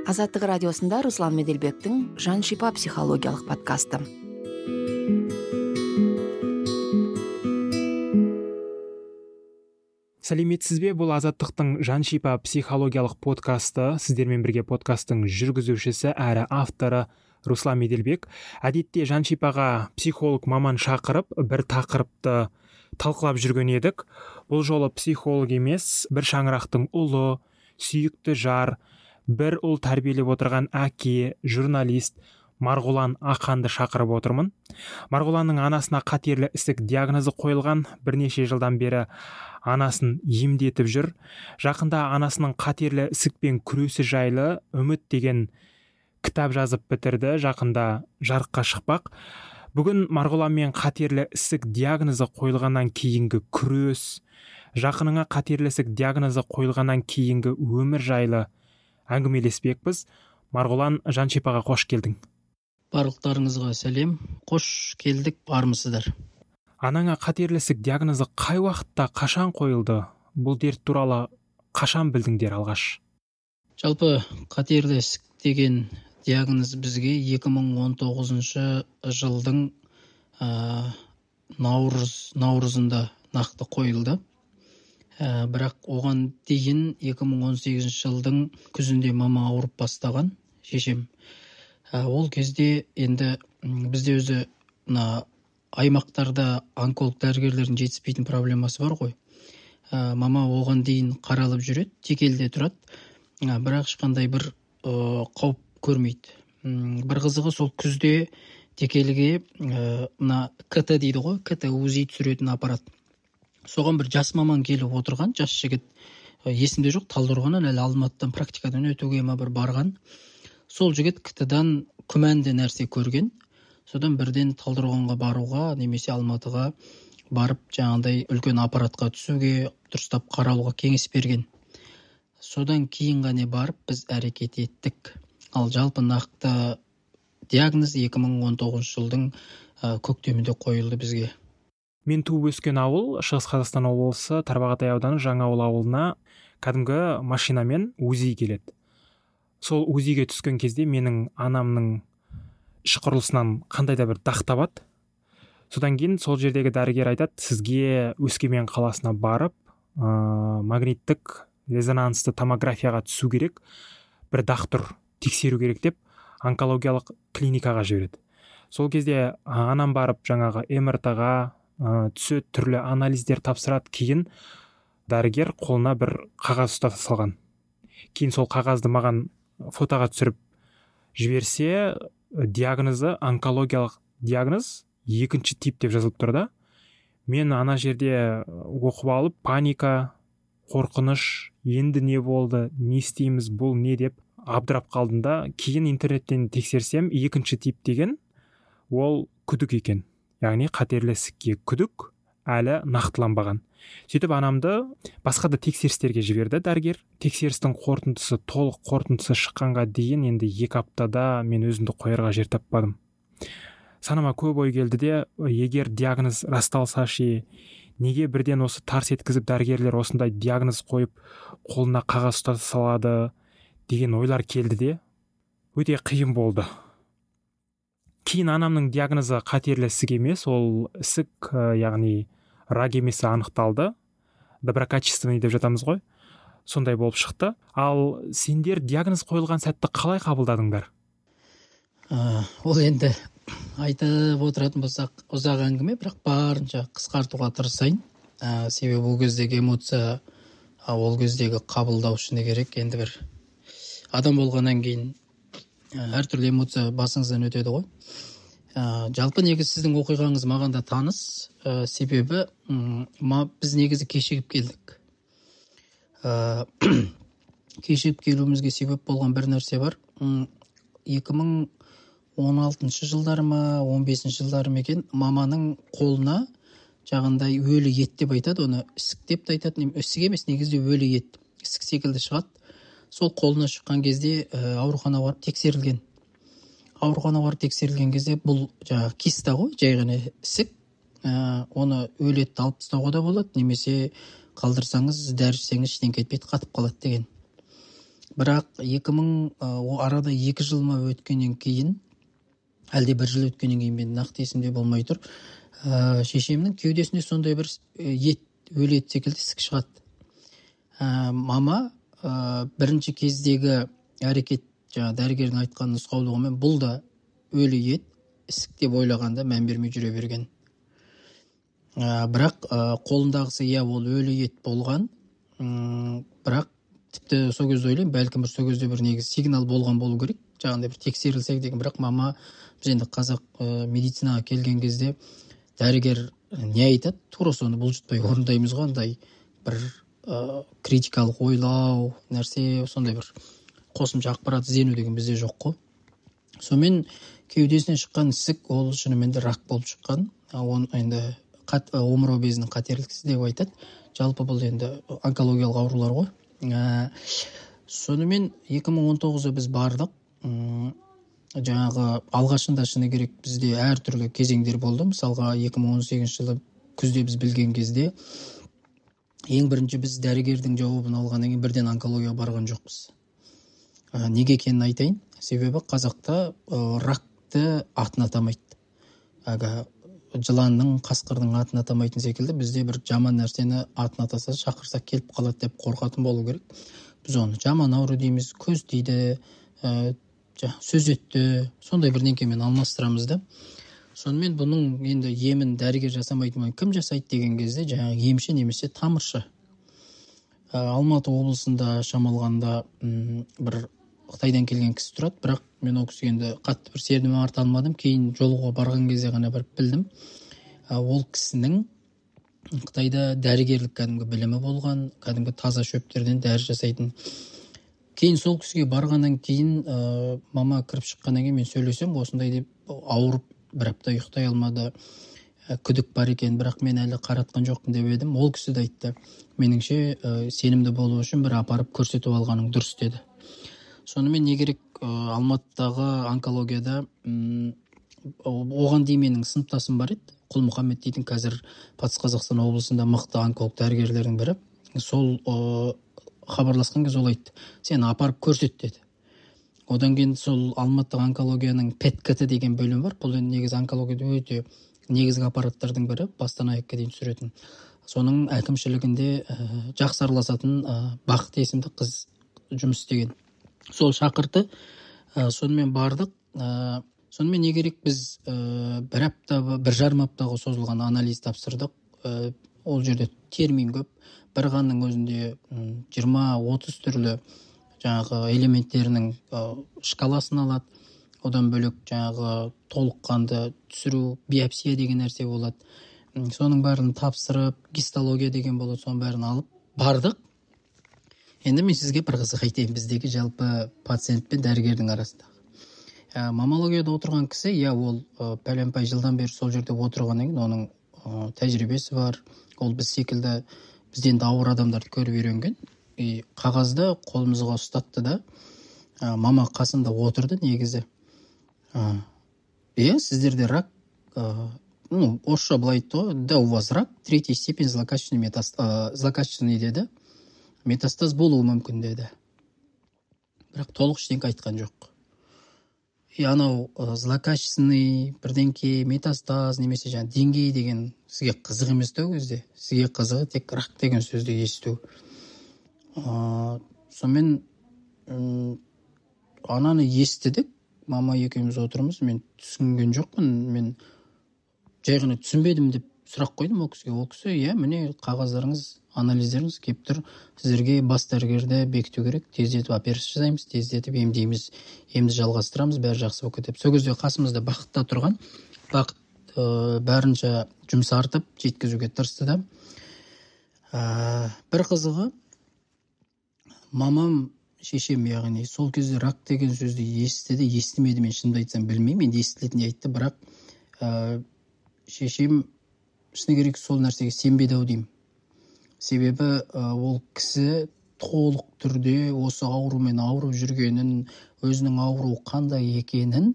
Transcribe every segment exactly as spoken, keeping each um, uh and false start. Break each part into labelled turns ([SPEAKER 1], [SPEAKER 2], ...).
[SPEAKER 1] Азаттық радиосында Руслан Меделбектің Жан шипа психологиялық подкасты.
[SPEAKER 2] Сәлеметсіз бе? Бұл Азаттықтың Жан шипа психологиялық подкасты. Сіздермен бірге подкасттың жүргізушісі әрі авторы Руслан Меделбек. Әдетте Жан шипаға психолог маман шақырып, бір тақырыпты талқылап жүрген едік. Бұл жолы психолог емес, бір шаңырақтың ұлы, сүйікті жар, бір ұл тәрбиелеп отырған әке, журналист Марғұлан Ақанды шақырып отырмын. Марғұланның анасына қатерлі ісік диагнозы қойылған, бірнеше жылдан бері анасын емдетіп жүр. Жақында анасының қатерлі ісікпен күресі жайлы үміт деген кітап жазып бітірді, жақында жарыққа шықпақ. Бүгін Марғұланмен қатерлі ісік диагнозы қойылғаннан кейінгі күрес, жақыныңа қатерлі ісік диагнозы қойылғаннан кейінгі өмір жайлы әңгімелеспекпіз. Марғұлан, Жан шипаға қош келдің.
[SPEAKER 3] Барлықтарыңызға сәлем, қош келдік, бармысыздар.
[SPEAKER 2] Анаңа қатерлі ісік диагнозы қай уақытта, қашан қойылды? Бұл дерт туралы қашан білдіңдер алғаш?
[SPEAKER 3] Жалпы қатерлі ісік деген диагноз бізге екі мың он тоғызыншы жылдың ә, наурыз, наурызында нақты қойылды. Ә, бірақ оған дейін екі мың он сегізінші жылдың күзінде мама ауырып бастаған, шешем. Ә, ол кезде енді бізде өзі мына аймақтарда онколог дәрігерлердің жетіспейтін проблемасы бар ғой. Ә, мама оған дейін қаралып жүреді, текелде тұрады, ә, бірақ ешқандай бір ә, қауіп көрмейді. М, бір қызығы сол күзде текеліге ә, мына КТ дейді ғой, КТ УЗИ түсіретін аппарат. Соған бір жас маман келіп отырған, жас жігіт, ә, есімде жоқ, Талдықорғаннан әлі Алматыдан практикадан өтуге ма бір барған. Сол жігіт КТ-дан күмәнді нәрсе көрген. Содан бірден Талдықорғанға баруға, немесе Алматыға барып, жаңағыдай үлкен аппаратқа түсуге, дұрыстап қарауға кеңес берген. Содан кейін ғана барып біз әрекет еттік. Ал жалпы нақты диагноз екі мың он тоғызыншы жылдың ә, көктемінде қойылды бізге.
[SPEAKER 2] Мен туып өскен ауыл, Шығыс Қазақстан облысы, Тарбағатай ауданы Жаңауыл ауылына кәдімгі машинамен УЗИ келеді. Сол УЗИге түскен кезде менің анамның іш құрылысынан қандай да бір дақ табады. Содан кейін сол жердегі дәрігер айтады, сізге Өскемен қаласына барып, ә, магниттік резонансты томографияға түсу керек, бір дақ тұр, тексеру керек деп, онкологиялық клиникаға жібереді. Сол кезде анам барып жаңағы эм эр тэ-ға ә, түседі, түрлі анализдер тапсырады. Кейін дәрігер қолына бір қағаз ұстата салған. Кейін сол қағазды маған фотоға түсіріп жіберсе, диагнозы онкологиялық диагноз екінші тип деп жазылып тұр да. Мен ана жерде оқып алып, паника, қорқыныш, енді не болды, не істейміз, бұл не деп абдырап қалдым да. Кейін интернеттен тексерсем, екінші тип деген ол күдік екен. Яғни қатерлі ісікке күдік әлі нақтыланбаған. Сөйтіп анамды басқа да тексерістерге жіберді дәрігер. Тексерістің қорытындысы, толық қорытындысы шыққанға дейін енді екі аптада мен өзімді қоярға жер таппадым. Санама көп ой келді де, егер диагноз расталса ше, неге бірден осы тарс еткізіп дәрігерлер осындай диагноз қойып қолына қағаз ұстата салады деген ойлар келді де, өте қиын болды. Кейін анамның диагнозы қатерлі ісік емес, ол ісік, яғни рак емесі анықталды. Доброкачественный деп жатамыз ғой. Сондай болып шықты. Ал сендер диагноз қойылған сәтті қалай қабылдадыңдар?
[SPEAKER 3] Ә, ол енді айтып отыратын болсақ ұзақ әңгіме, бірақ барынша қысқартуға тырысайын. Ә, себебі ол кездегі эмоция, ол кездегі қабылдау үшін керек. Енді бір адам болғаннан кейін әртүрлі эмоция басыңыздан өтеді ғой. Ә, жалпы негізі сіздің оқиғаңыз маған да таныс. Ә, себебі ма, біз негізі кешігіп келдік. Ә, кешігіп келуімізге себеп болған бір нәрсе бар. екі мың он алтыншы жылдары ма, он бесінші жылдары ма екен, маманың қолына жағындай өлі ет деп айтады, оны ісік деп те айтады. Ісік емес, негізі өлі ет, ісік секілді шығады. Сол қолына шыққан кезде ә, аурухана барып тексерілген. Аурухана барып тексерілген кезде бұл жаңағы киста ғой, жай ғана ісік. Ә, оны өлі етті алып тастауға да болады, немесе қалдырсаңыз, дәрі ішсеңіз ештеңе кетпейді, қатып қалады деген. бірақ екі мың арада екі жыл ма өткеннен кейін, әлде бір жыл өткеннен кейін, мен нақты есімде болмай тұр, ә, шешемнің кеудесінде сондай бір ет, өлі ет секілді ісік шығады. Ә, мама ә, бірінші кездегі әрекет, жаңа дәрігердің айтқан нұсқаулығымен, бұл да өлі ет, ісік деп ойлағанда мән бермей жүре берген. Ә, бірақ ә, қолындағысы иә ол өлі ет болған, ұм, бірақ тіпті сол кезде ойлаймын, бәлкім бір сол кезде бір негіз сигнал болған болу керек, жаңағындай бір тексерілсек деген. Бірақ мама, біз енді қазақ ә, медицинаға келген кезде дәрігер не айтады, тура соны бұлжытпай орындаймыз ғой, андай бір ә, критикалық ойлау нәрсе, сондай бір қосымша ақпарат іздену деген бізде жоқ қой. Сонымен кеудесінен шыққан ісік, ол шынымен де рак болып шыққан. Оны енді омырау безінің қатерлісі деп айтады. Жалпы бұл енді онкологиялық аурулар ғой. Ә, сонымен екі мың он тоғызда біз бардық. Ұм, жаңағы алғашында шыны керек бізде әртүрлі кезеңдер болды. Мысалға екі мың он сегізінші жылы күзде біз білген кезде ең бірінші біз дәрігердің жауабын алғаннан кейін бірден онкологияға барған жоқпыз. Ә, неге екенін айтайын. Себебі қазақта ә, ракты атын атамайды. Ага, жыланның, қасқырдың атын атамайтын секілді бізде бір жаман нәрсені атын атаса шақырсақ келіп қалады деп қорқатын болу керек. Біз оны жаман ауру дейміз, көз дейді, ә, сөз етті, сондай бір неңкемен алмастырамыз да. Сонымен бұның енді емін дәрігер жасамайтын, кім жасайды деген кезде жаңағы емші немесе тамыршы. Ә, Алматы облысында шамалғанда ұм, бір Қытайдан келген кісі тұрады, бірақ мен ол кісіге енді қатты бір сенім арта алмадым. Кейін жолуға барған кезде ғана барып білдім. Ә, ол кісінің Қытайда дәрігерлік кәдімгі білімі болған, кәдімгі таза шөптерден дәрі жасайтын. Кейін сол кісіге барғаннан кейін ә, мама кіріп шыққаннан кейін мен сөйлесем, осындай деп ауырып бір апта ұйықтай алмады, ә, күдік бар екен, бірақ мен әлі қаратқан жоқпын деп едім. Ол кісі де айтты, меніңше ә, сенімді болу үшін бір апарып көрсетіп алғаның дұрыс деді. Сонымен не керек, ә, Алматыдағы онкологияда ұм, оған дейін менің сыныптасым бар еді, Құлмұхаммед дейтін, қазір Батыс Қазақстан облысында мықты онколог дәрігерлердің бірі. Сол ә, хабарласқан кез ол айтты, сені апарып көрсет деді. Одан кейін сол Алматы онкологияның пэт-кт деген бөлім бар. Бұл негізі онкологияда өте негізгі аппараттардың бірі, бастан аяққа дейін түсіретін. Соның әкімшілігінде ә, жақсы араласатын ә, Бақыт есімді қыз жұмыс істеген. Сол шақырты, ә, сонымен бардық. Ә, сонымен не керек, біз ә, бір апта, бір жарым аптаға созылған анализ тапсырдық. Ә, ол жерде термин көп. Бір қанның өзінде жиырма отыз түрлі жаңағы элементтерінің ә, шкаласын алады. Одан бөлек жаңағы толық қанды түсіру, биопсия деген нәрсе болады. Соның бәрін тапсырып, гистология деген болады, соның бәрін алып бардық. Енді мен сізге бір қызық айтайын, біздегі жалпы пациент пен дәрігердің арасындағы. Ә, мамологияда отырған кісі, иә, ол ә, пәленпай жылдан бері сол жерде отырғаннан кейін оның ә, тәжірибесі бар. Ол біз секілді бізден де ауыр адамдарды көріп үйренген. И қағазды қолымызға ұстатты да, ә, мама қасында отырды негізі. Ә, иә, сіздерде рак, ә, ну, орысша былай айтты ғой, да, у вас рак, третья степень злокачественный метастаз, злокачественный деді. Метастаз болуы мүмкін деді. Бірақ толық ештеңке айтқан жоқ. И анау злокачественный бірдеңке, метастаз немесе жаңа деңгей деген сізге қызық емес те ол кезде. Сізге қызығы тек рак деген сөзді есту. Ә, сонымен ұм, ананы естідік. Мама екеуміз отырмыз. Мен түсінген жоқпын. Мен жай ғана түсінбедім деп сұрақ қойдым ол кісіге. Ол кісі, иә, міне қағаздарыңыз, анализдеріңіз келіп тұр. Сіздерге бас дәрігерді бекіту керек. Тездетіп операция жасаймыз, тездетіп емдейміз, емді жалғастырамыз, бәрі жақсы болып кетеді. Сол кезде қасымызда Бақытта тұрған. Бақыт ә, бәрінше жұмсартып жеткізуге тырысты да. Ә, бір қызығы, мамам, шешем, яғни сол кезде рак деген сөзді естіді, естімеді, мен шынымды айтсам білмеймін. Енді естілетіндей айтты, бірақ ә, шешем шыны керек сол нәрсеге сенбеді-ау деймін. Себебі ә, ол кісі толық түрде осы аурумен ауырып жүргенін, өзінің ауру қандай екенін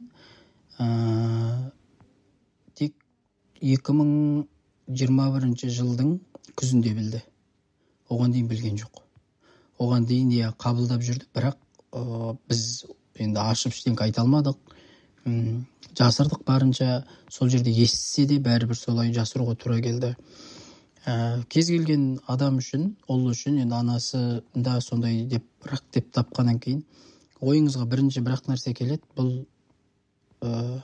[SPEAKER 3] ә, тек екі мың жиырма бірінші жылдың күзінде білді. Оған дейін білген жоқ. Оған дейін иә қабылдап жүрді, бірақ ә, біз енді ашып ештеңке айта алмадық, М, жасырдық барынша. Сол жерде естісе де бәрібір солай жасыруға тура келді. Ә, кез келген адам үшін, ұл үшін, енді анасы да сондай деп бірақ деп тапқаннан кейін ойыңызға бірінші бірақ нәрсе келеді, бұл ә,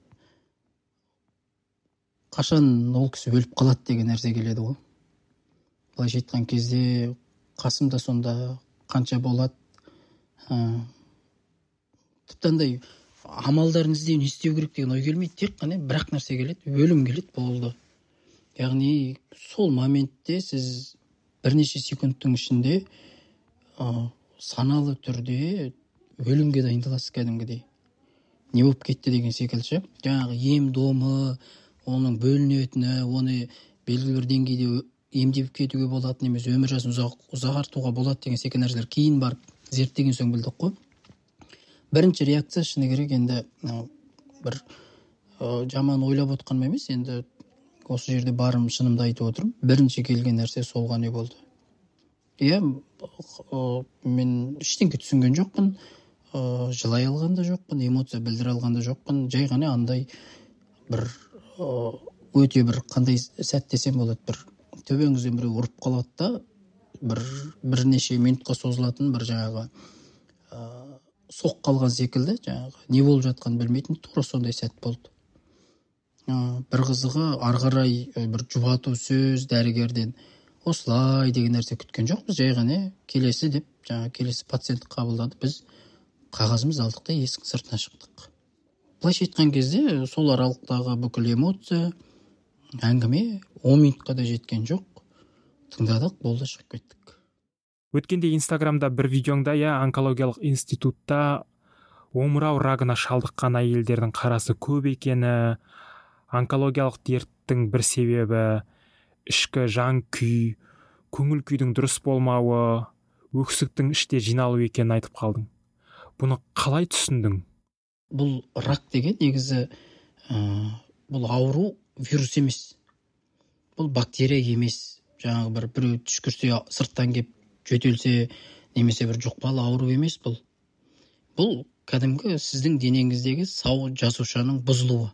[SPEAKER 3] қашан ол кісі өліп қалады деген нәрсе келеді ғой. Былайша айтқан кезде қасымда сонда қанша болады, ә, тіпті андай амалдарын іздеу, не істеу керек деген ой келмейді. Тек қана бірақ нәрсе келеді, өлім келеді, болды. Яғни сол моментте сіз бірнеше секундтың ішінде ә, саналы түрде өлімге дайындаласыз кәдімгідей. Не болып кетті деген секілді. Жаңағы ем домы, оның бөлінетіні, оны белгілі бір деңгейде емдеп кетуге болады немесе өмір жасын ұзақ, ұзартуға болады деген секілді нәрселер кейін барып зерттеген соң білдік қой. Бірінші реакция шыны керек енді ә, бір ә, жаман ойлап отқаным емес, енді осы жерде барым шынымды айтып отырмын. Бірінші келген нәрсе сол ғана болды. Иә, ә, мен ештеңке түсінген жоқпын, ә, жылай алған да жоқпын, эмоция білдіре алған да жоқпын. Жай ғана андай бір ә, өте бір қандай сәт десем болады, бір төбеңізден біреу ұрып қалады да, бір бірнеше минутқа созылатын бір жаңағы ә, соқ қалған секілді, жаңағы не болып жатқанын білмейтін тура сондай сәт болды. Ә, бір қызығы ары қарай бір жұбату сөз дәрігерден осылай деген нәрсе күткен жоқпыз. Жай ғана келесі деп, жаңағы келесі пациентті қабылдады. Біз қағазымыз алдық та есіктің сыртына шықтық. Былайша айтқан кезде сол аралықтағы бүкіл эмоция, әңгіме он минутқа да жеткен жоқ. Тыңдадық, болды, шығып кеттік.
[SPEAKER 2] Өткенде Инстаграмда бір видеоңда, я онкологиялық институтта омырау рагына шалдыққан әйелдердің қарасы көп екені, онкологиялық дерттің бір себебі ішкі жан күй, көңіл күйдің дұрыс болмауы, өксіктің іште жиналу екенін айтып қалдың. Бұны қалай түсіндің?
[SPEAKER 3] Бұл рак деген негізі ә, бұл ауру вирус емес. Бұл бактерия емес. Жаңағы бір біреу түшкірсе сырттан кеп жөтелсе немесе бір жұқпалы ауру емес бұл. Бұл кәдімгі сіздің денеңіздегі сау жасушаның бұзылуы.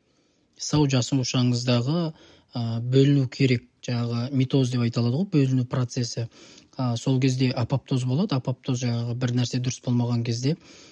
[SPEAKER 3] Сау жасушаңыздағы ә, бөліну керек. Жаңағы митоз деп айтылады ғой, бөліну процесі. Ә, сол кезде апоптоз болады. Апоптоз жаңағы бір нәрсе дұрыс болмаған кезде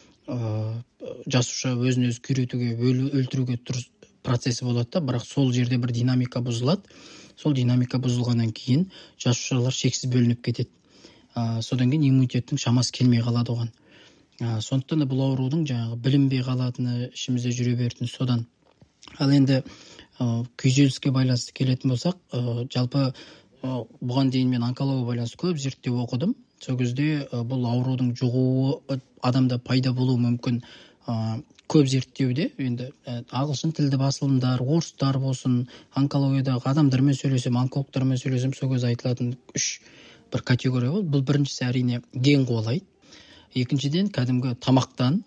[SPEAKER 3] ә, жасуша өзін өзі күйретуге, өлтіруге дұрыс процесі болады да, бірақ сол жерде бір динамика бұзылады. Сол динамика бұзылғаннан кейін жасушалар шексіз бөлініп кетеді. Ә, содан кейін иммунитеттің шамасы келмей қалады оған. Ә, сондықтан да бұл аурудың жаңағы білінбей қалатыны, ішімізде жүре беретіні содан. Ал енді ә, күйзеліске байланысты келетін болсақ, ә, жалпы ә, бұған дейін мен онкологияға байланысты көп зерттеу оқыдым. Сол кезде ә, бұл аурудың жұғуы адамда пайда болуы мүмкін. Ә, көп зерттеуде енді ә, ағылшын тілді басылымдар, орыстар болсын, онкологиядағы адамдармен сөйлесем, онкологтармен сөйлесем, сол кезде айтылатын үш бір категория болды. Бұл біріншісі әрине ген қуалайды. Екіншіден кәдімгі тамақтан,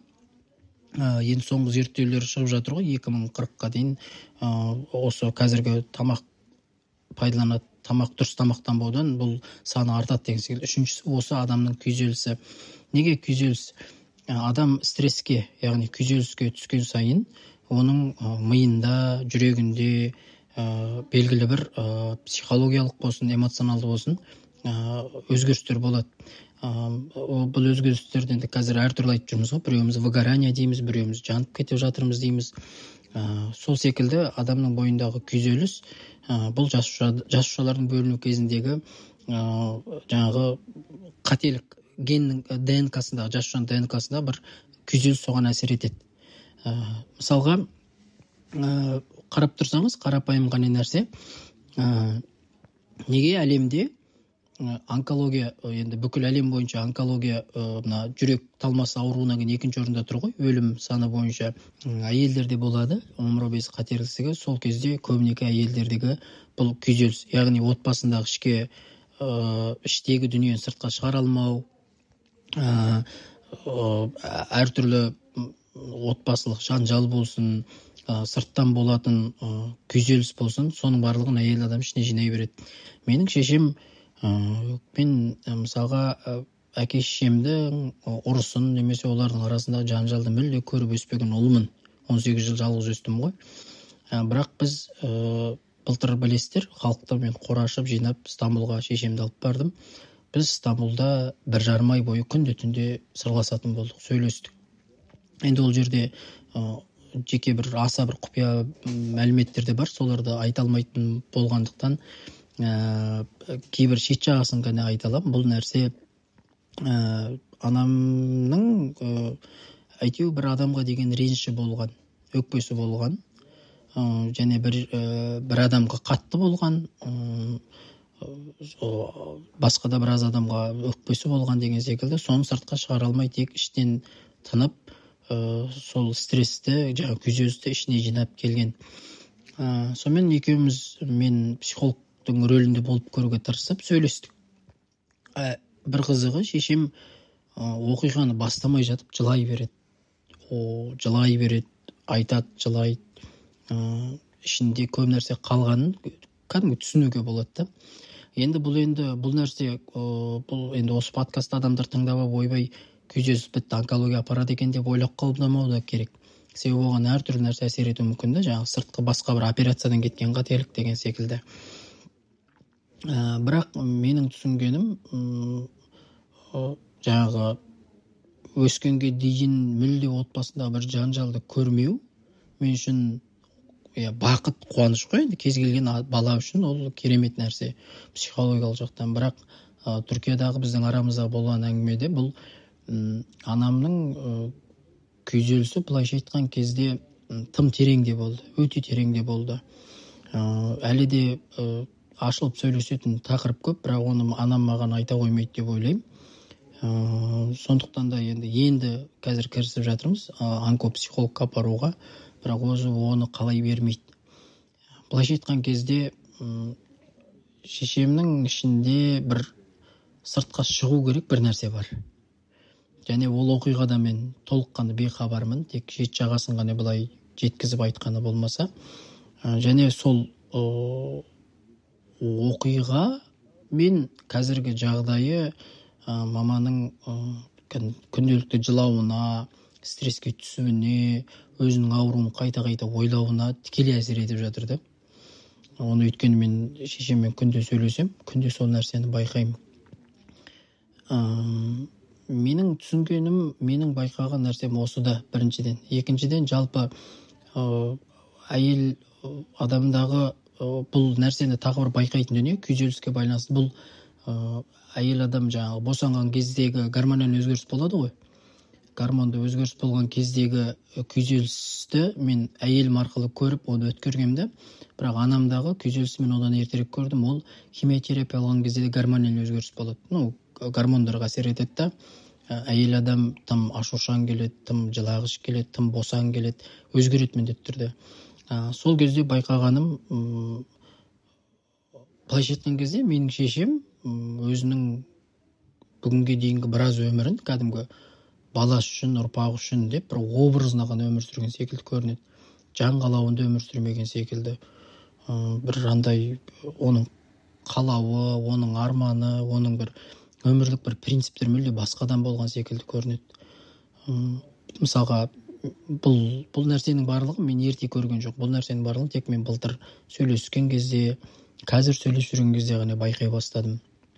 [SPEAKER 3] ә, енді соңғы зерттеулер шығып жатыр ғой, екі мың қырыққа дейін ә, осы қазіргі тамақ пайдаланады, тамақ дұрыс тамақтанбаудан бұл саны артады деген секілді. Үшіншісі осы адамның күйзелісі. Неге күйзеліс? Адам стресске, яғни күйзеліске түскен сайын оның ә, миында, жүрегінде ә, белгілі бір ә, психологиялық болсын, эмоционалды болсын ә, өзгерістер болады. Ә, бұл өзгерістерді енді қазір әртүрлі айтып жүрміз ғой. Біреуіміз выгорание дейміз, біреуіміз жанып кетіп жатырмыз дейміз. Ә, сол секілді адамның бойындағы күйзеліс ә, бұл жасуша, жасушалардың бөліну кезіндегі ә, жаңағы қателік, геннің ди эн ка-сындағы, жасушаның ди эн ка-сында бір күйзеліс соған әсер етеді. Ә, мысалға ә, қарап тұрсаңыз, қарапайым ғана нәрсе, ә, неге әлемде ә, онкология, енді бүкіл әлем бойынша онкология ә, мына жүрек талмасы ауруына кейін екінші орында тұр ғой, өлім саны бойынша. Әйелдерде болады омырау безі қатерлісігі, сол кезде көбінесе әйелдердегі бұл күйзеліс, яғни отбасындағы ішке ә, іштегі дүниені сыртқа шығара алмау, Ә, ә, әртүрлі отбасылық жанжал болсын, ә, сырттан болатын ә, күйзеліс болсын, соның барлығын әйел адам ішіне жинай береді. Менің шешем ә, мен ә, мысалға ә, әке шешемдің ұрысын немесе олардың арасында жанжалды мүлде көріп өспеген ұлмын. он сегіз жыл жалғыз өстім ғой. Бірақ біз ә, былтыр білесіздер, халықты мен қорашып жинап Стамбулға шешемді алып бардым. Біз Стамбулда бір жарым ай бойы күнде түнде сырласатын болдық, сөйлестік. Енді ол жерде ә, жеке бір аса бір құпия мәліметтер де бар, соларды айта алмайтын болғандықтан ә, кейбір шет жағасын ғана айта аламын. Бұл нәрсе ә, анамның ә, әйтеу бір адамға деген реніші болған, өкпесі болған, ә, және бір, ә, бір адамға қатты болған, ә, басқа да біраз адамға өкпесі болған деген секілді, соны сыртқа шығара алмай тек іштен тынып, ә, сол стрессті, жаңа күйзелісті ішіне жинап келген. Ә, сонымен екеуміз мен психологтың рөлінде болып көруге тырысып сөйлестік. Ә, бір қызығы, шешем ә, оқиғаны бастамай жатып жылай береді. О, жылай береді, айтады, жылайды. Ә, ішінде көп нәрсе қалғанын кәдімгі түсінуге болады да. Енді бұл енді бұл нәрсе ә, бұл енді осы подкастта адамдар тыңдап алып ойбай күйзеліс бітті, онкология апарады екен деп ойлап қабылдамау да керек. Себебі оған әртүрлі нәрсе әсер етуі мүмкін да, жаңағы сыртқы басқа бір операциядан кеткен қателік деген секілді. Ә, бірақ менің түсінгенім ә, жаңағы өскенге дейін мүлде отбасында бір жанжалды көрмеу мен үшін иә, бақыт, қуаныш қой. Енді кез келген бала үшін ол керемет нәрсе психологиялық жақтан. Бірақ ә, Түркиядағы біздің арамызда болған әңгімеде бұл м, анамның ә, күйзелісі былайша айтқан кезде м, тым тереңде болды, өте тереңде болды. Ә, әлі де ә, ашылып сөйлесетін тақырып көп, бірақ оны анам маған айта қоймайды деп ойлаймын. Ә, сондықтан да енді енді қазір кірісіп жатырмыз ә, онкопсихологқа апаруға, бірақ өзі оны қалай бермейді. Былайша айтқан кезде м, шешемнің ішінде бір сыртқа шығу керек бір нәрсе бар. Және ол оқиғада мен толыққанды бейхабармын, тек шет жағасын ғана былай жеткізіп айтқаны болмаса. Ә, және сол ә, оқиға мен қазіргі жағдайы ә, маманың ә, күнделікті жылауына, стресске түсуіне, өзінің ауруын қайта-қайта ойлауына тікелей әсер етіп жатыр да. Оны өйткені мен шешеммен күнде сөйлесем, күнде сол нәрсені байқаймын. Ә, менің түсінгенім, менің байқаған нәрсем осы да біріншіден. Екіншіден, жалпы ә, әйел адамдағы ә, бұл нәрсені тағы бір байқайтын дүние, күйзеліске байланысты. Бұл ә, әйел адам жаңағы босанған кездегі гормонал өзгеріс болады ғой. Гормонды өзгеріс болған кездегі күйзелісті мен әйелім арқылы көріп, оны өткергенде, бірақ анамдағы күйзелісті мен одан ертерек көрдім. Ол химиотерапия алған кезде де гормонал өзгеріс болады. Ну, гормондарға әсер етеді да, әйел адам тым ашушаң келеді, тым жылағыш келеді, тым босаң келеді, өзгереді міндетті түрде. Ә, сол кезде байқағаным, м, былайша айтқан кезде менің шешем м, өзінің бүгінге дейінгі біраз өмірін кәдімгі баласы үшін, ұрпағы үшін деп бір образына ғана өмір сүрген секілді көрінеді. Жан қалауында өмір сүрмеген секілді. Ә, бір андай оның қалауы, оның арманы, оның бір өмірлік бір принциптер мүлде басқадан болған секілді көрінеді. Ә, мысалға, бұл, бұл нәрсенің барлығын мен ерте көрген жоқ. Бұл нәрсенің барлығын тек мен былтыр сөйлескен кезде, қазір сөйлесіп жүрген кезде ғана байқай бастадым.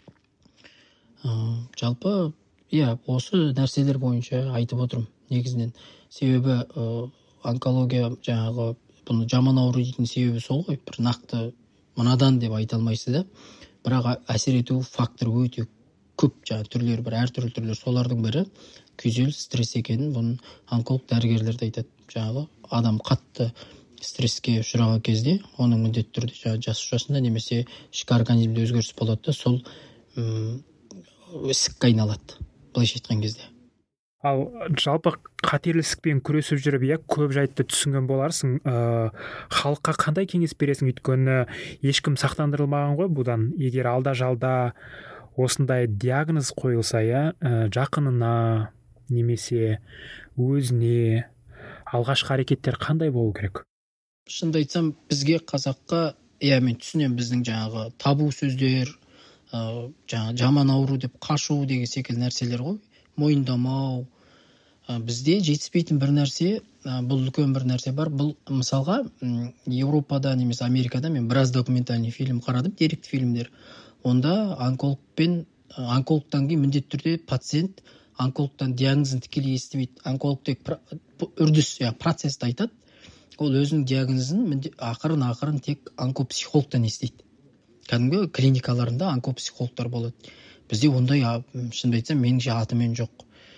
[SPEAKER 3] Ә, жалпы, иә, осы нәрселер бойынша айтып отырмын негізінен. Себебі ә, онкология жаңағы бұны жаман ауру дейтін себебі сол ғой. Бір нақты мынадан деп айта алмайсыз да. Бірақ әсер ету фактор өте көп, жаңағы түрлері бір әртүрлі түрлер. Солардың бірі күйзеліс, стресс екенін бұның онколог дәрігерлер де айтады. Жаңағы адам қатты стресске ұшыраған кезде, оның міндетті түрде жаңағы жас жасында немесе ішкі организмде өзгеріс болады да, сол м, ісікке айналады. Былайша айтқан кезде.
[SPEAKER 2] Ал жалпы қатерлі ісікпен күресіп жүріп, иә, көп жайтты түсінген боларсың. Ә, халыққа қандай кеңес бересің? Өйткені ешкім сақтандырылмаған ғой бұдан. Егер алда жалда осындай диагноз қойылса, иә, ә, жақынына немесе өзіне алғашқы әрекеттер қандай болу керек?
[SPEAKER 3] Шынды айтсам, бізге қазаққа, иә, мен түсінемін, біздің жаңағы табу сөздер, ә, жаңа жаман ауру деп қашу деген секілді нәрселер ғой, мойындамау. Ә, бізде жетіспейтін бір нәрсе, ә, бұл үлкен бір нәрсе бар. Бұл мысалға м, Еуропада немесе Америкада мен біраз документальный фильм қарадым, деректі фильмдер. Онда онкологпен ә, онкологтан кейін міндетті түрде пациент онкологтан диагнозын тікелей естімейді. Онколог тек пр- үрдіс, я, процесті айтады. Ол өзінің диагнозын мінде- ақырын ақырын тек онкопсихологтан естиді. Кәдімгі клиникаларында онкопсихологтар болады. Бізде ондай, а, шынымды айтсам, меніңше атымен жоқ.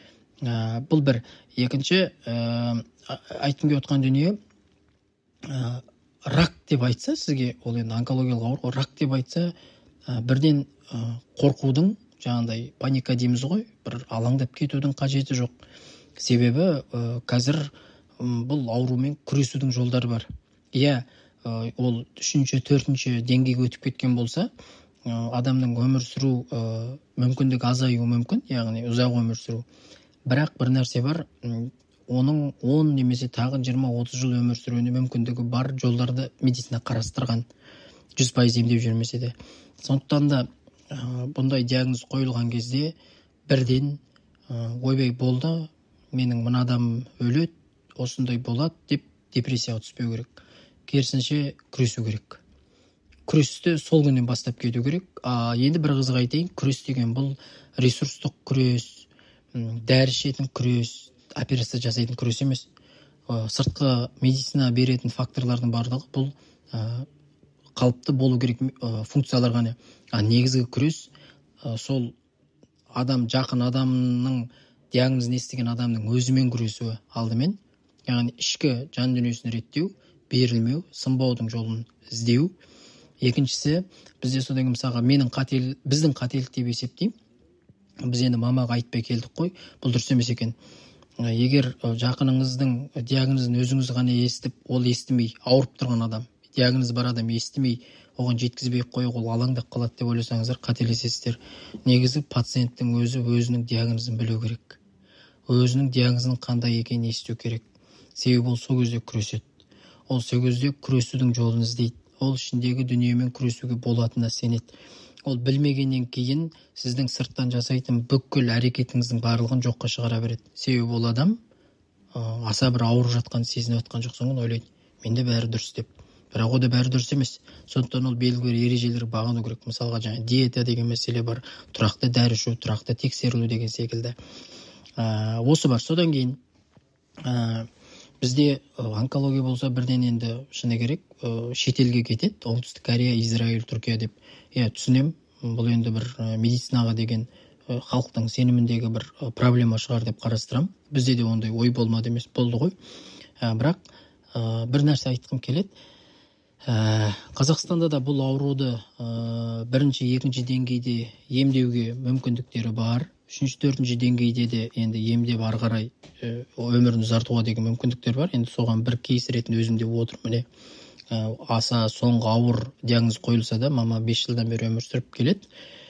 [SPEAKER 3] Ә, бұл бір. Екінші, ә, айтқым келіп отқан дүние, ә, рак деп айтса сізге, ол енді онкологиялық ауру, рак деп айтса, ә, бірден ә, қорқудың, жаңағыдай паника дейміз ғой, бір алаңдап кетудің қажеті жоқ. Себебі ә, қазір м, бұл аурумен күресудің жолдары бар. Иә, ә, ол үшінші, төртінші деңгейге өтіп кеткен болса, ә, адамның өмір сүру ә, мүмкіндігі азаюы мүмкін, яғни ұзақ өмір сүру. Бірақ бір нәрсе бар, м, оның он немесе тағы жиырма отыз жыл өмір сүруіне мүмкіндігі бар жолдарды медицина қарастырған, жүз пайыз емдеп жүрмесе де. Сондықтан да ә, бұндай диагноз қойылған кезде бірден ә, ойбай болды, менің мына адам өледі, осындай болады деп депрессияға түспеу керек. Керісінше күресу керек. Күресті сол күннен бастап кету керек. А енді бір қызық айтайын, күрес деген бұл ресурстық күрес, м, дәрі ішетін күрес, операция жасайтын күрес емес. Ә, сыртқы медицина беретін факторлардың барлығы бұл ә, қалыпты болу керек ә, функциялар ғана. А негізгі күрес ә, сол адам, жақын адамның диагнозын естіген адамның өзімен күресуі алдымен. Яғни ішкі жан дүниесін реттеу, берілмеу, сынбаудың жолын іздеу. Екіншісі, бізде содан кейін мысалға менің қателік, біздің қателік деп есептеймін. Біз енді мамаға айтпай келдік қой, бұл дұрыс емес екен. Ә, Егер ә, жақыныңыздың диагнозын өзіңіз ғана естіп, ол естімей, ауырып тұрған адам, диагноз бар адам естімей, оған жеткізбей қойып, ол алаңдап қалады деп ойласаңыздар, қателесесіздер. Негізі пациенттің өзі өзінің диагнозын білу керек. Өзінің диагнозының қандай екенін есту керек. Себебі ол сол кезде күреседі. Ол сол кезде күресудің жолын іздейді. Ол ішіндегі дүниемен күресуге болатынына сенеді. Ол білмегеннен кейін сіздің сырттан жасайтын бүкіл әрекетіңіздің барлығын жоққа шығара береді. Себебі ол адам ә, аса бір ауырып жатқан сезініп жатқан жоқ, соң ойлайды, менде бәрі дұрыс деп. Бірақ ода бәрі дұрыс емес. Сондықтан ол белгілі бір ережелерге бағыну керек. Мысалға жаңа диета деген мәселе бар, тұрақты дәрі ішу, тұрақты тексерілу деген секілді. Ә, осы бар. Содан кейін ә, бізде ә, онкология болса бірден енді шыны керек ә, шетелге кетеді. Оңтүстік Корея, Израиль, Түркия деп. Иә, түсінем. Бұл енді бір ә, медицинаға деген ә, халықтың сеніміндегі бір ә, проблема шығар деп қарастырам. Бізде де ондай ой болмады емес, болды ғой. Ә, бірақ ә, бір нәрсе айтқым келеді. Ә, Қазақстанда да бұл ауруды ә, бірінші, екінші деңгейде емдеуге мүмкіндіктері бар. Үшінші, төртінші деңгейде де енді емдеп ары қарай ә, өмірін ұзартуға деген мүмкіндіктер бар. Енді соған бір кейс ретінде өзім де отырмын. Міне ә, аса соңғы ауыр диагноз қойылса да, мама бес жылдан бері өмір сүріп келеді.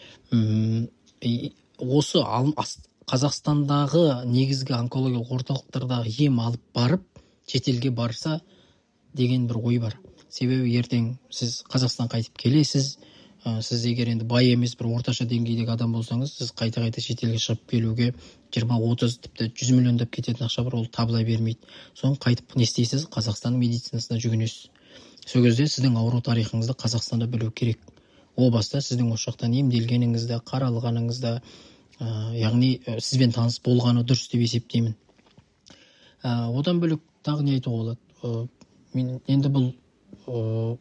[SPEAKER 3] М, и осы ал- ас- Қазақстандағы негізгі онкологиялық орталықтардағы ем алып барып, шетелге барса деген бір ой бар. Себебі ертең сіз Қазақстан қайтып келесіз, ә, сіз егер енді бай емес бір орташа деңгейдегі адам болсаңыз, сіз қайта-қайта шетелге шығып келуге жиырма отыз тіпті жүз миллиондап кететін ақша бар, ол табыла бермейді. Соң қайтып не істейсіз? Қазақстанның медицинасына жүгінесіз. Сол кезде сіздің ауру тарихыңызды Қазақстанда білу керек. О баста сіздің осы жақтан емделгеніңізді, қаралғаныңызды, ә, яғни ә, сізбен таныс болғаны дұрыс деп есептеймін. Ә, одан бөлек тағы не айтуға болады? Ә, мен енді бұл ә,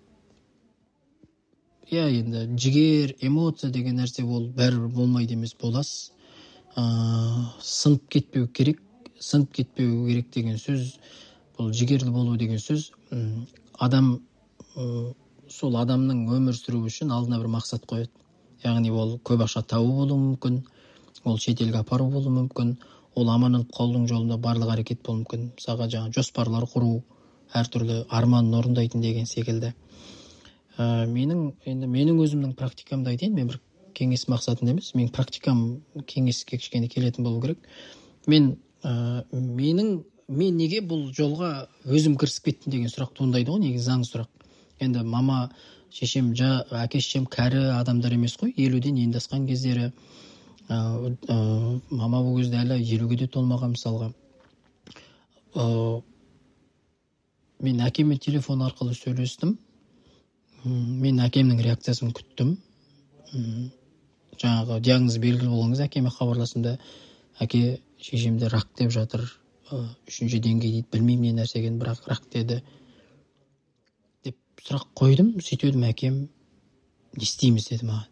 [SPEAKER 3] иә енді жігер, эмоция деген нәрсе ол бәрібір болмайды емес, боласыз. Ә, сынып кетпеу керек. Сынып кетпеу керек деген сөз, бұл жігерлі болу деген сөз. М, Адам ә, сол адамның өмір сүруі үшін алдына бір мақсат қояды. Яғни ол көп ақша табу болуы мүмкін, ол шетелге апару болуы мүмкін, ол аман алып қалудың жолында барлық әрекет болуы мүмкін. Мысалға жаңа жоспарлар құру, әртүрлі арманын орындайтын деген секілді. Ә, менің енді менің өзімнің практикамды айтайын, мен бір кеңес мақсатында емес, менің практикам кеңеске кішкене келетін болу керек. Мен ә, менің мен неге бұл жолға өзім кірісіп кеттім деген сұрақ туындайды ғой, негізі заң сұрақ. Енді мама шешем жа әке шешем кәрі адамдар емес қой, елуден енді асқан кездері. ә, ә, мама бұл кезде әлі елуге де толмаған мысалға. ә, мен әкеме телефон арқылы сөйлестім. Мен әкемнің реакциясын күттім. Жаңағы диагноз белгілі болғаныз әкеме хабарластым да, әке шешемде рак деп жатыр, үшінші деңгей дейді, білмеймін не нәрсе екенін, бірақ рак деді деп сұрақ қойдым. Сөйтіп әкем не істейміз деді маған.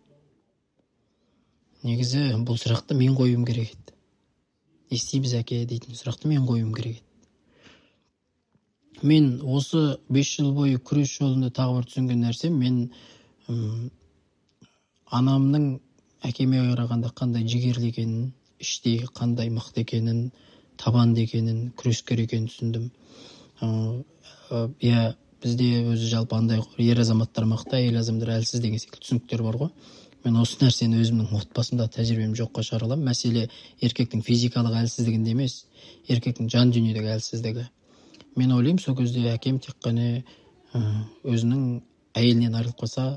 [SPEAKER 3] Негізі бұл сұрақты мен қоюым керек еді. Не істейміз әке дейтін сұрақты мен қоюым керек еді. Мен осы бес жыл бойы күрес жолында тағы бір түсінген нәрсе, мен ұм, анамның әкеме қарағанда қандай жігерлі екенін, іштей қандай мықты екенін, табанды екенін, күрескер екенін түсіндім. Иә, бізде өзі жалпы андай ер азаматтар мықты, әйел азаматтар әлсіз деген секілді түсініктер бар ғой. Мен осы нәрсені өзімнің отбасымда тәжірибем жоққа шығара аламын. Мәселе еркектің физикалық әлсіздігінде емес, еркектің жан дүниедегі әлсіздігі. Мен ойлаймын, сол кезде әкем тек қана өзінің әйелінен айырылып қалса,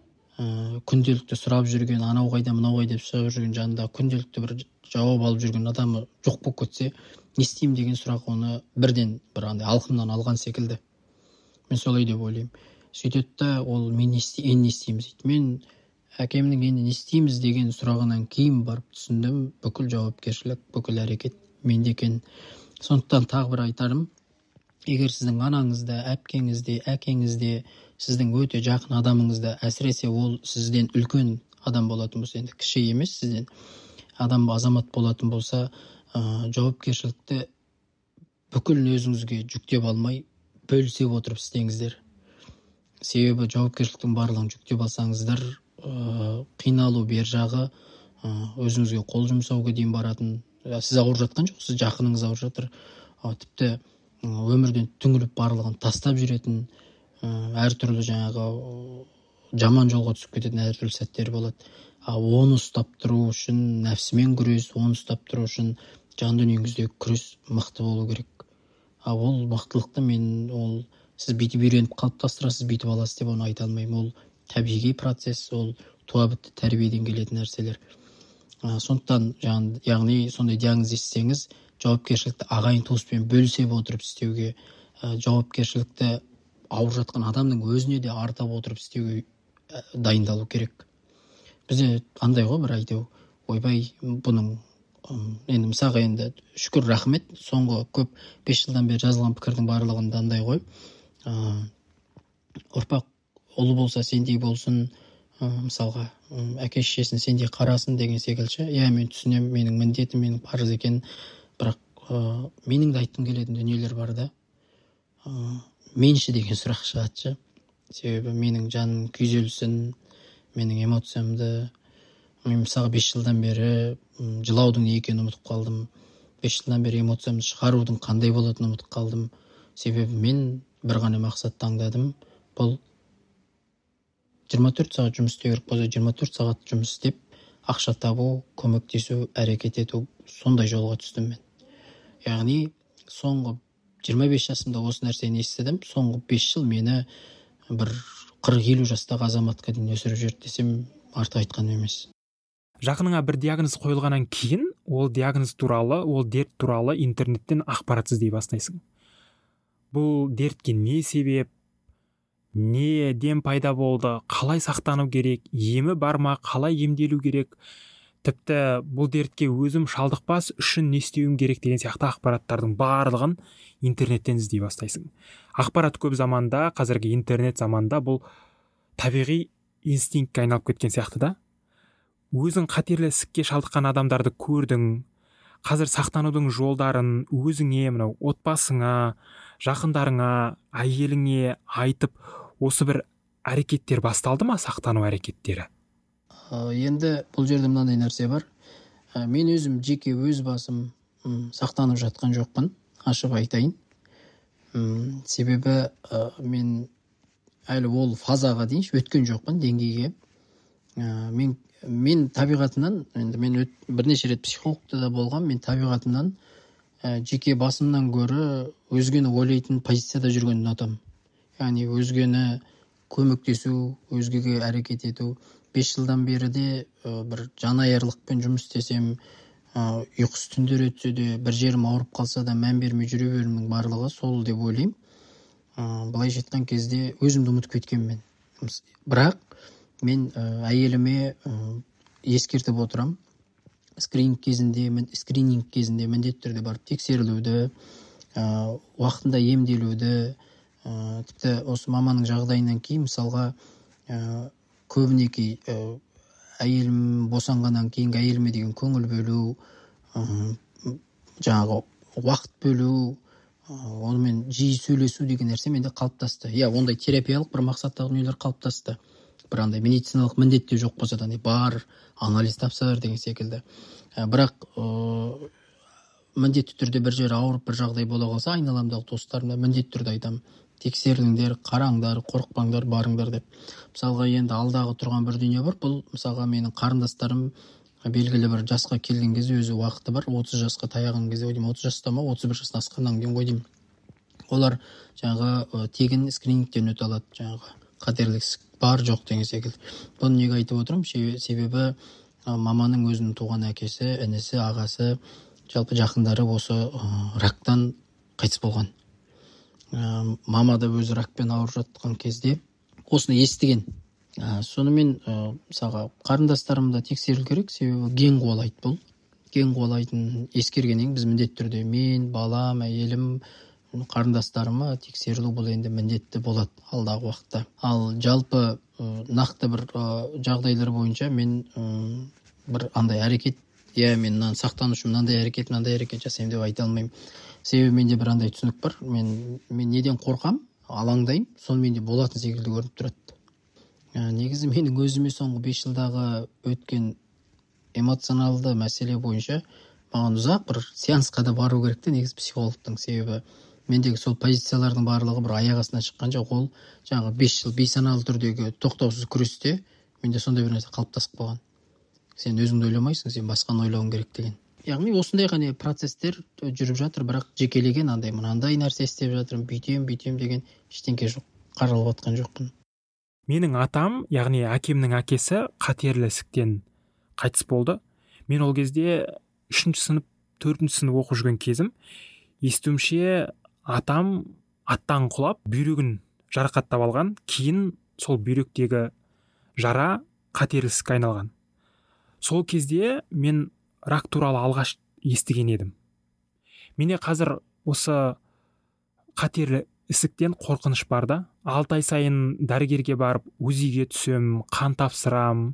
[SPEAKER 3] күнделікті сұрап жүрген, анау қайда, мынау қайда деп сұрап жүрген жанында күнделікті бір жауап алып жүрген адамы жоқ болып кетсе, не істеймін деген сұрақ оны бірден бір андай алқымнан алған секілді. Мен солай деп ойлаймын. Сөйтеді да, ол мен не істеймін, не істейміз дейді. Мен әкемнің енді не істейміз деген сұрағынан кейін барып түсіндім, бүкіл жауапкершілік, бүкіл әрекет менде екен. Сондықтан тағы бір айтарым, егер сіздің анаңызда, әпкеңізде, әкеңізде, сіздің өте жақын адамыңызда, әсіресе ол сізден үлкен адам болатын болса, енді кіші емес, сізден адам азамат болатын болса, ә, жауапкершілікті бүкіл өзіңізге жүктеп алмай, бөлісе отырып істеңіздер. Себебі жауапкершіліктің барлығын жүктеп алсаңыздар, ә, қиналу бер жағы, ә, өзіңізге қол жұмсауға дейін баратын. Сіз ауырып жатқан жоқ, сіз жақыныңыз ауырып жатыр. Ә, тіпті өмірден түңіліп барлығын тастап жүретін, әртүрлі жаңағы жаман жолға түсіп кететін әртүрлі сәттер болады. А оны ұстап тұру үшін нәпсімен күрес, оны ұстап тұру үшін жан дүниеңіздегі күрес мықты болу керек. А ол мықтылықты мен ол сіз бүйтіп үйреніп қалыптастырасыз, бүйтіп аласыз деп оны айта алмаймын. Ол табиғи процесс, ол туа бітті тәрбиеден келетін нәрселер. А, сондықтан яғни сондай диагноз естісеңіз, жауапкершілікті ағайын туыспен бөлісе отырып істеуге, ә, жауапкершілікті ауырып жатқан адамның өзіне де артап отырып істеуге ә, дайындалу керек. Бізде андай ғой бір айтау, ойбай бұның ұм, енді мысалға енді шүкір рахмет, соңғы көп бес жылдан бері жазылған пікірдің барлығында андай ғой. Ә, ұрпақ ұлы болса сендей болсын, ә, мысалға әке шешесін сендей қарасын деген секілді. Иә, мен түсінемін, менің міндетім, менің парыз екен, бірақ ә, менің де айтқым келетін дүниелер бар да. Ә, менші деген сұрақ шығады. Себебі менің жаным күйзелсін, менің эмоциямды, мен мысалға бес жылдан бері жылаудың не екенін ұмытып қалдым. Бес жылдан бері эмоциямды шығарудың қандай болатынын ұмытып қалдым. Себебі мен бір ғана мақсат таңдадым. Бұл жиырма төрт сағат жұмыс істеу керек болса, жиырма төрт сағат жұмыс істеп, ақша табу, көмектесу, әрекет ету, сондай жолға түстім мен. Яғни соңғы жиырма бес жасымда осы нәрсені естідім. Соңғы бес жыл мені бір қырық елу жастағы азаматқа дейін өсіріп жүрді десем, артық айтқаным емес.
[SPEAKER 2] Жақыныңа бір диагноз қойылғаннан кейін, ол диагноз туралы, ол дерт туралы интернеттен ақпарат іздей бастайсың. Бұл дертке не себеп, не дем пайда болды, қалай сақтану керек, емі бар ма, қалай емделу керек, тіпті бұл дертке өзім шалдықпас үшін не істеуім керек деген сияқты ақпараттардың барлығын интернеттен іздей бастайсың. Ақпарат көп заманда, қазіргі интернет заманда бұл табиғи инстинктке айналып кеткен сияқты да. Өзің қатерлі ісікке шалдыққан адамдарды көрдің, қазір сақтанудың жолдарын өзіңе, мынау отбасыңа, жақындарыңа, әйеліңе айтып, осы бір әрекеттер басталды ма, сақтану әрекеттері?
[SPEAKER 3] Енді бұл жерде мынандай нәрсе бар. Мен өзім жеке өз басым сақтанып жатқан жоқпын, ашып айтайын. Себебі мен әлі ол фазаға дейін өткен жоқпын, деңгейге. Мен мен табиғатынан, енді мен өт, бірнеше рет психологта да болған, мен табиғатынан ә, жеке басымнан гөрі өзгені ойлайтын позицияда жүргенді ұнатамын. Яғни өзгені көмектесу, өзгеге әрекет ету. Бес жылдан бері де бір жанайырлықпен жұмыс істесем, ұйқысыз түндер өтсе де, бір жерім ауырып қалса да мән бермей жүре беруімнің барлығы сол деп ойлаймын. Былайша айтқан кезде өзімді ұмытып кеткенмін. Бірақ мен әйеліме ескертіп отырам. Скрининг кезінде, скрининг кезінде міндетті түрде барып тексерілуді, уақытында емделуді, тіпті осы маманың жағдайынан кейін, мысалға, көбінеки әйелім босанғаннан кейінгі әйеліме деген көңіл бөлу, жаңағы уақыт бөлу, онымен жиі сөйлесу деген нәрсе менде қалыптасты. Иә, ондай терапиялық бір мақсаттағы дүниелер қалыптасты. Бір андай медициналық міндет те жоқ болса да, бар, анализ тапсалар деген секілді. Бірақ міндетті түрде бір жер ауырып, бір жағдай бола қалса, айналамдағы достарымда міндетті түрде айтамын: тексеріліңдер, қараңдар, қорықпаңдар, барыңдар деп. Мысалға, енді алдағы тұрған бір дүние бар. Бұл мысалға менің қарындастарым белгілі бір жасқа келген кезде өзі уақыты бар. отыз жасқа таяған кезде, ойдым, отыз жаста ма, отыз бір жастан асқаннан кейін ойдым. Олар жаңағы тегін скринингтен өте алады, жаңағы қатерлік ісік бар жоқ деген секілді. Бұны неге айтып отырмын? Себебі маманың өзінің туған әкесі, інісі, ағасы, жалпы жақындары осы рактан қайтыс болған. Мама да өзі ракпен ауырып жатқан кезде осыны естіген. Сонымен мысалға қарындастарымда тексерілу керек, себебі ген қуалайды бұл. Ген қуалайтын ескергеннен біз міндетті түрде мен, балам, әйелім, қарындастарыма тексерілу бұл енді міндетті болады алдағы уақытта. Ал жалпы нақты бір жағдайлар бойынша мен бір андай әрекет, иә, мен сақтанушым, мынандай әрекет, мынандай әрекет жасаймын деп айта алмаймын. Себебі менде бір андай түсінік бар. Мен мен неден қорқам, алаңдаймын, соны менде болатын секілді көрініп тұрады. Негізі менің өзіме соңғы бес жылдағы өткен эмоционалды мәселе бойынша маған ұзақ бір сеансқа да бару керек те, негізі психологтың. Себебі мендегі сол позициялардың барлығы бір аяқ астынан шыққан жоқ. Ол жаңағы бес жыл бейсаналы түрдегі тоқтаусыз күресте менде сондай бір нәрсе қалыптасып қалған. Сен өзіңді ойламайсың, сен басқаны ойлауың керек деген. Яғни осындай ғана процесстер жүріп жатыр, бірақ жекелеген андай мынандай нәрсе істеп жатырмын, бүйтем, бүйтем деген ештеңке жоқ. Қаралып жатқан жоқпын.
[SPEAKER 2] Менің атам, яғни әкемнің әкесі қатерлі ісіктен қайтыс болды. Мен ол кезде үшінші сынып, төртінші сынып оқып жүрген кезім. Естуімше атам аттан құлап, бүйрегін жарақаттап алған. Кейін сол бүйректегі жара қатерлі ісікке айналған. Сол кезде мен рак туралы алғаш естіген едім. Менде қазір осы қатерлі ісіктен қорқыныш бар да. Алты ай сайын дәрігерге барып, УЗИге түсем, қан тапсырам.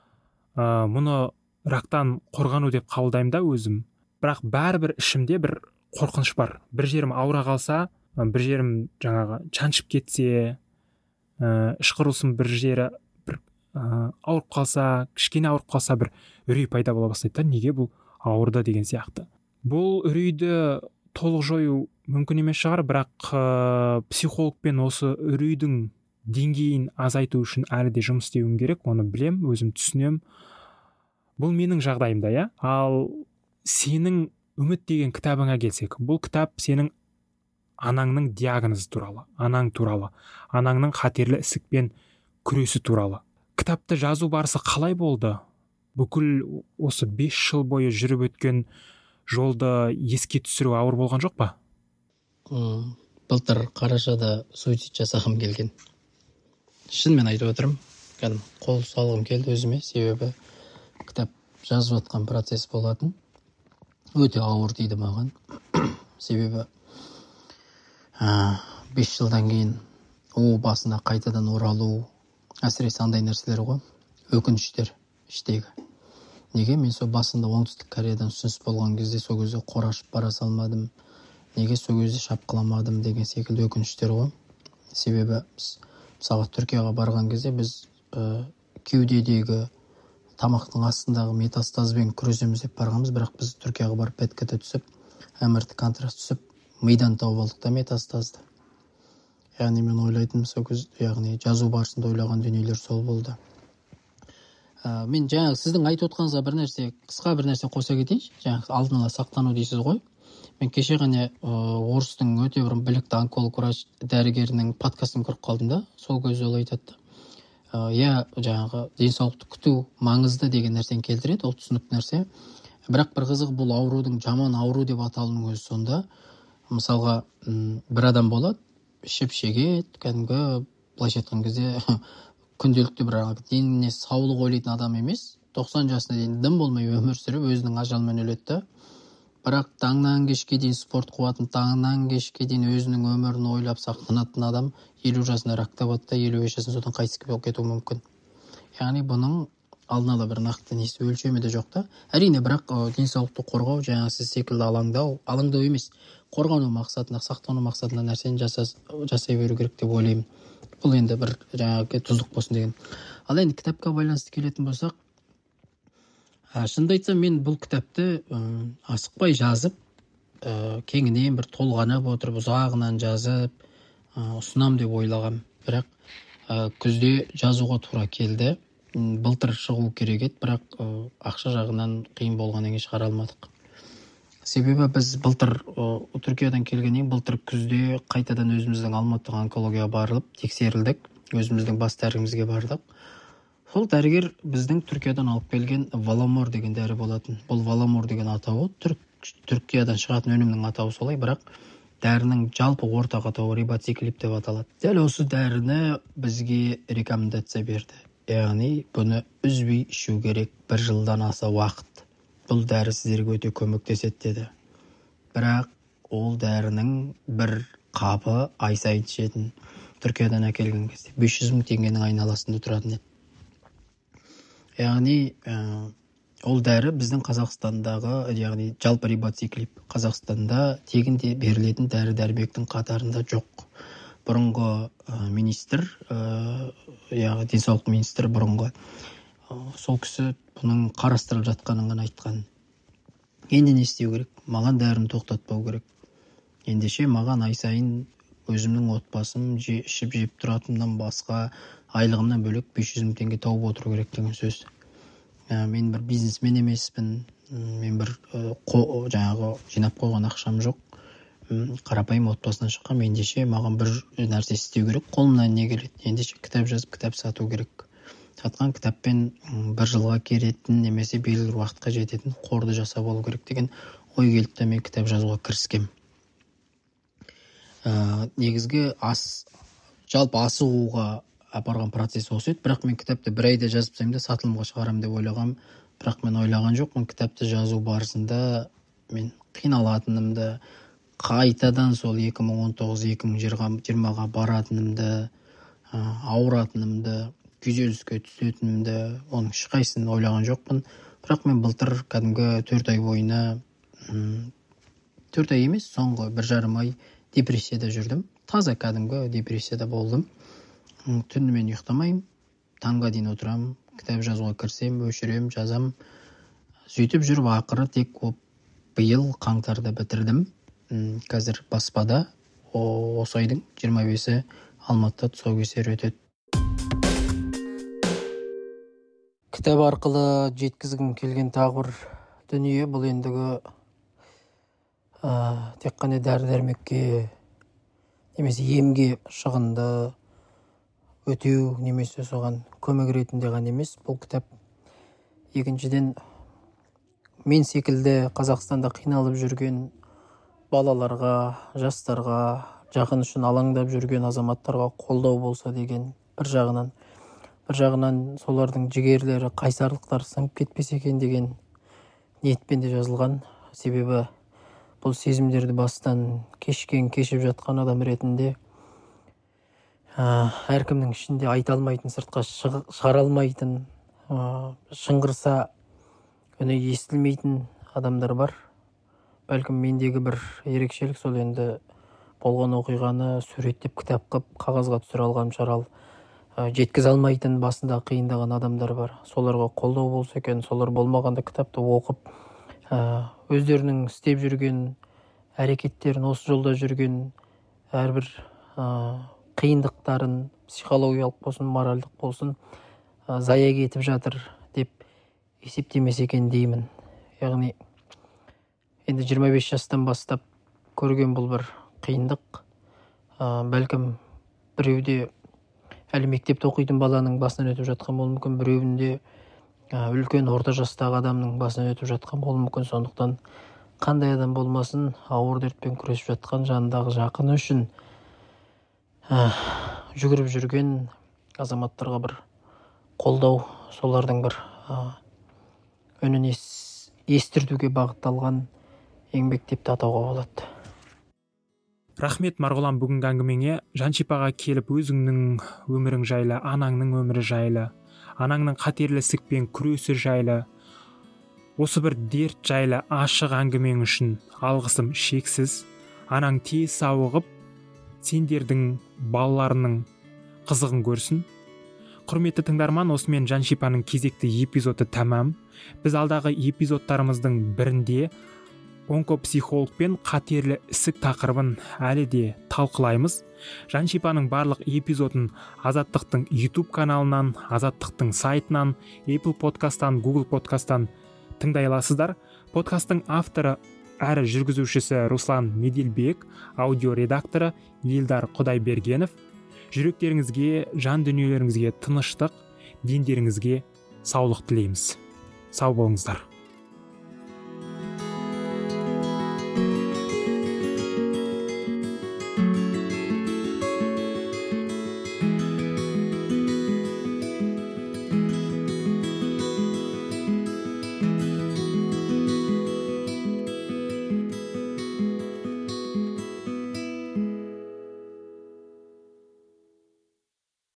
[SPEAKER 2] Ә, мұны рактан қорғану деп қабылдаймын да өзім. Бірақ бәрібір ішімде бір қорқыныш бар. Бір жерім ауыра қалса, бір жерім жаңағы шаншып кетсе, ә, іш құрылысым бір жері бір ә, ауырып қалса, кішкене ауырып қалса, бір үрей пайда бола бастайды. Неге бұл ауырды деген сияқты. Бұл үрейді толық жою мүмкін емес шығар, бірақ ә, психологпен осы үрейдің деңгейін азайту үшін әлі де жұмыс істеуім керек. Оны білем, өзім түсінем. Бұл менің жағдайымда, иә. Ал сенің үміт деген кітабыңа келсек, бұл кітап сенің анаңның диагнозы туралы, анаң туралы, анаңның қатерлі ісікпен күресі туралы. Кітапты жазу барысы қалай болды? Бүкіл осы бес жыл бойы жүріп өткен жолды еске түсіру ауыр болған жоқ па?
[SPEAKER 3] Былтыр қарашада суицид жасағым келген. Шынымен айтып отырмын. Кәдім қол салғым келді өзіме, себебі кітап жазып жатқан процесс болатын. Өте ауыр дейді маған. Себебі бес жылдан кейін о басына қайтадан оралу, әсіресе андай нәрселер ғой, өкініштер іштегі. Неге мен сол басында оңтүстік Кореядан ұсыныс болған кезде сол кезде қорашып бара салмадым, неге сол кезде шапқыламадым деген секілді өкініштер ғой. Себебі мысалы Түркияға барған кезде біз ә, кеудедегі тамақтың астындағы метастазбен күресеміз деп барғанбыз, бірақ біз Түркияға барып пэт-кэт түсіп, эм эр тэ контраст түсіп, мидан тауып алдық та метастазды. Яғни мен ойлайтын сол кезде, яғни жазу барысында ойлаған дүниелер сол болды. Ә, мен жаңағы сіздің айтып отқаныңызға бір нәрсе, қысқа бір нәрсе қоса кетейінші. Жаңағы алдын ала сақтану дейсіз ғой. Мен кеше ғана орыстың өте бір білікті онколог врач дәрігерінің подкастын көріп қалдым да, сол кезде ол айтады. Иә, жаңағы денсаулықты күту маңызды деген нәрсені келтіреді, ол түсінікті нәрсе. Бірақ бір қызық, бұл аурудың жаман ауру деп аталуының өзі сонда. Мысалға, бір адам болады, ішіп шегеді, кәдімгі былайша айтқан кезде күнделікті бір деніне саулық ойлайтын адам емес, тоқсан жасына дейін дым болмай өмір сүріп, өзінің ажалымен өледі. Бірақ таңнан кешке дейін спорт қуатын, таңнан кешке дейін өзінің өмірін ойлап сақтанатын адам елу жасында рак табады да, елу бес жасында содан қайтыс болып кетуі мүмкін. Яғни бұның алдын ала бір нақты несі өлшемі де жоқ та. Әрине, бірақ денсаулықты қорғау, жаңа сіз секілді алаңдау, алаңдау емес, қорғану мақсатында, сақтану мақсатында нәрсені жасай беру керек деп ойлаймын. Бұл енді бір жаңағы тұздық болсын деген. Ал енді кітапқа байланысты келетін болсақ, шынды айтсам, мен бұл кітапты асықпай жазып, кеңінен бір толғанып отырып, ұзағынан жазып, ұсынам деп ойлағам. Бірақ күзде жазуға тура келді. Былтыр шығу керек еді, бірақ ақша жағынан қиын болғаннан кейін шығара алмадық. Себебі біз былтыр Түркиядан келгеннен былтыр күзде қайтадан өзіміздің Алматыға онкологияға барылып, тексерілдік, өзіміздің бас дәрігерімізге бардық. Сол дәрігер біздің Түркиядан алып келген Валамор деген дәрі болатын. Бұл Валамор деген атауы Түркиядан шығатын өнімнің атауы солай, бірақ дәрінің жалпы ортақ атауы рибоциклип деп аталады. Дәл осы дәріні бізге рекомендация берді. Яғни бұны үзбей ішу керек, бір жылдан аса уақыт. Бұл дәрі сіздерге өте көмектеседі деді. Бірақ ол дәрінің бір қабы ай сайын ішетін. Түркиядан әкелген кезде бес жүз мың теңгенің айналасында тұратын еді. Яғни ол дәрі біздің Қазақстандағы, яғни жалпы рибоциклип Қазақстанда тегінде берілетін дәрі-дәрмектің қатарында жоқ. Бұрынғы министр, яғни денсаулық министрі бұрынғы, сол кісі бұның қарастырылып жатқанын ғана айтқан. Енді не істеу керек? Маған дәріні тоқтатпау керек. Ендеше маған ай сайын өзімнің отбасым ішіп жеп тұратыннан басқа айлығымнан бөлек бес жүз мың теңге тауып отыру керек деген сөз. Мен бір бизнесмен емеспін, мен бір жаңағы жинап қойған ақшам жоқ. Қарапайым отбасынан шыққам, ендеше маған бір нәрсе істеу керек. Қолымнан не келеді? Ендеше кітап жазып, кітап сату керек. Сатқан кітаппен бір жылға керетін, немесе белгілі уақытқа жететін қорды жасап алу керек деген ой келді де мен кітап жазуға кіріскем. Негізгі ас, жалпы асығуға апарған процесс осы еді, бірақ мен кітапты бір айда жазып тастаймын да сатылымға шығарам деп ойлағам, бірақ мен ойлаған жоқпын. Кітапты жазу барысында мен қиналатынымды, қайтадан сол екі мың он тоғыз екі мың жиырмаға баратынымды, ауыратынымды, күйзеліске түсетінімді, оның ешқайсысын ойлаған жоқпын. Бірақ мен былтыр кәдімгі төрт ай бойына, төрт ай емес, соңғы бір жарым ай депрессияда жүрдім. Таза кәдімгі депрессияда болдым. Түнімен ұйықтамаймын, таңға дейін отырам, кітап жазуға кірсем, өшірем, жазам. Сөйтіп жүріп ақыры тек биыл қаңтарда бітірдім. Қазір баспада осы айдың жиырма бесі Алматыда тұсаукесері өтеді. Кітап арқылы жеткізгім келген тағы бір дүние, бұл ендігі тек қана дәрі-дәрмекке немесе емге шығынды өтеу немесе соған көмек ретінде ғана емес. Бұл кітап екіншіден мен секілді Қазақстанда қиналып жүрген балаларға, жастарға, жақын үшін алаңдап жүрген азаматтарға қолдау болса деген бір жағынан, бір жағынан солардың жігерлері, қайсарлықтары сынып кетпесе екен деген ниетпен де жазылған. Себебі бұл сезімдерді бастан кешкен, кешіп жатқан адам ретінде әркімнің ішінде айта алмайтын, сыртқа шығара алмайтын, шыңғырса үні естілмейтін адамдар бар. Бәлкім мендегі бір ерекшелік сол енді болған оқиғаны суреттеп кітап қып қағазға түсіре алған шығар, жеткізе алмайтын, басында қиындаған адамдар бар. Соларға қолдау болса екен, солар болмағанда кітапты оқып, өздерінің істеп жүрген әрекеттерін, осы жолда жүрген әрбір қиындықтарын, психологиялық болсын, моральдық болсын, зая кетіп жатыр деп есептемесе екен деймін. Яғни енді жиырма бес жастан бастап көрген бұл бір қиындық. ә, бәлкім біреуде әлі мектепте оқитын баланың басынан өтіп жатқан болуы мүмкін, біреуінде ә, үлкен орта жастағы адамның басынан өтіп жатқан болуы мүмкін. Сондықтан қандай адам болмасын, ауыр дертпен күресіп жатқан жанындағы жақыны үшін ә, жүгіріп жүрген азаматтарға бір қолдау, солардың бір ә, үнін ес, естіртуге бағытталған еңбек деп те атауға болады.
[SPEAKER 2] Рахмет Марғұлан, бүгінгі әңгімеңе. Жаншипаға келіп өзіңнің өмірің жайлы, анаңның өмірі жайлы, анаңның қатерлі ісікпен күресі жайлы, осы бір дерт жайлы ашық әңгімең үшін алғысым шексіз. Анаң тез сауығып, сендердің балаларының қызығын көрсін. Құрметті тыңдарман, осымен Жаншипаның кезекті эпизоды тәмам. Біз алдағы эпизодтарымыздың бірінде онкопсихолог пен қатерлі ісік тақырыбын әлі де талқылаймыз. Жаншипаның барлық эпизодын Азаттықтың YouTube каналынан, Азаттықтың сайтынан, Apple подкасттан, Google подкасттан тыңдай аласыздар. Подкасттың авторы әрі жүргізушісі Руслан Меделбек, аудио редакторы Елдар Құдайбергенов. Жүректеріңізге, жан дүниелеріңізге тыныштық, дендеріңізге саулық тілейміз. Сау болыңыздар.